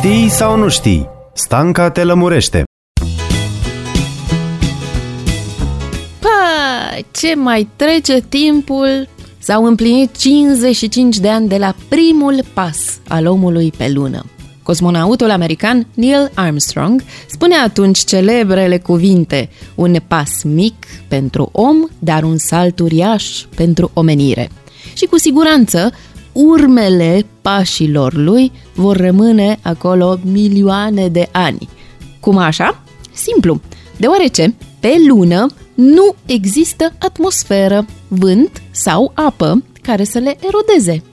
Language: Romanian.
Știi sau nu știi? Stanca te lămurește. Ce mai trece timpul? S-au împlinit 55 de ani de la primul pas al omului pe lună. Cosmonautul american Neil Armstrong spunea atunci celebrele cuvinte: un pas mic pentru om, dar un salt uriaș pentru omenire. Și cu siguranță urmele pașilor lui vor rămâne acolo milioane de ani. Cum așa? Simplu, deoarece pe lună nu există atmosferă, vânt sau apă care să le erodeze.